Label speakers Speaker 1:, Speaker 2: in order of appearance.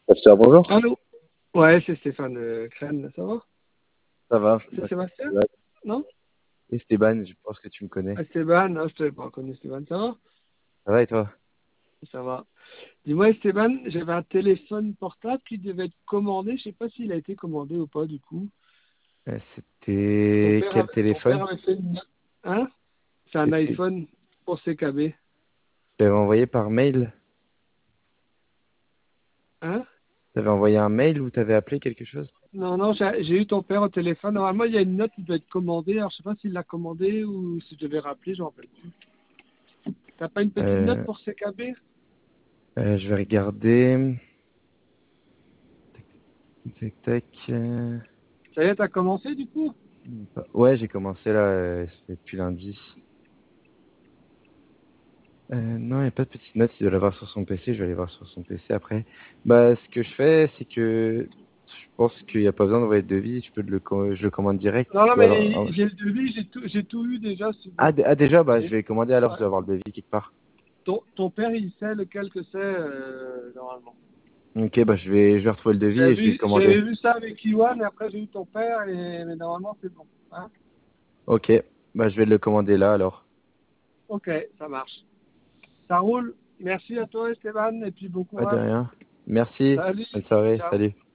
Speaker 1: Pasteur, bonjour.
Speaker 2: Allô? Ouais, c'est Stéphane Crène, ça va?
Speaker 1: Ça va?
Speaker 2: C'est Sébastien?
Speaker 1: Ouais.
Speaker 2: Non?
Speaker 1: Esteban, je pense que tu me connais.
Speaker 2: Esteban, non, je t'avais pas connu Esteban, ça va?
Speaker 1: Ça va et toi?
Speaker 2: Ça va. Dis-moi Esteban, j'avais un téléphone portable qui devait être commandé, je sais pas s'il a été commandé ou pas du coup.
Speaker 1: C'était quel
Speaker 2: Ton père
Speaker 1: téléphone?
Speaker 2: avait fait une... Hein? C'est un
Speaker 1: C'était.
Speaker 2: iPhone pour CKB.
Speaker 1: Tu l'avais envoyé par mail?
Speaker 2: Hein?
Speaker 1: Tu avais envoyé un mail ou tu avais appelé quelque chose?
Speaker 2: Non, non, j'ai eu ton père au téléphone. Normalement, il y a une note qui doit être commandée. Alors, je sais pas s'il l'a commandé ou si je devais rappeler, je m'en rappelle plus. T'as pas une petite note
Speaker 1: Euh,
Speaker 2: pour CKB?
Speaker 1: je vais regarder. Tac, tac.
Speaker 2: Ça y est, t'as commencé du coup?
Speaker 1: Ouais, j'ai commencé là, c'est depuis lundi. Non, il n'y a pas de petite note, il doit l'avoir sur son PC, je vais aller voir sur son PC après. Bah, ce que je fais, c'est que je pense qu'il n'y a pas besoin d'envoyer de devis, je le commande direct.
Speaker 2: Non,
Speaker 1: Je
Speaker 2: non,
Speaker 1: dois
Speaker 2: mais j'ai le devis, j'ai tout eu déjà, si vous
Speaker 1: Déjà, bah, je
Speaker 2: voulez.
Speaker 1: vais commander alors, je
Speaker 2: Ouais.
Speaker 1: dois avoir le devis quelque part.
Speaker 2: Ton père, il sait lequel que c'est, normalement.
Speaker 1: Ok, bah, je vais retrouver le devis et je vais le commander.
Speaker 2: J'avais vu ça avec Iwan, et après j'ai eu ton père, mais normalement c'est bon. Hein?
Speaker 1: Ok, bah, je vais le commander là alors.
Speaker 2: Ok, ça marche. Ça roule. Merci à toi, Esteban, et puis bon
Speaker 1: Pas de
Speaker 2: courage.
Speaker 1: rien. Merci,
Speaker 2: Salut.
Speaker 1: bonne soirée,
Speaker 2: Ciao.
Speaker 1: salut.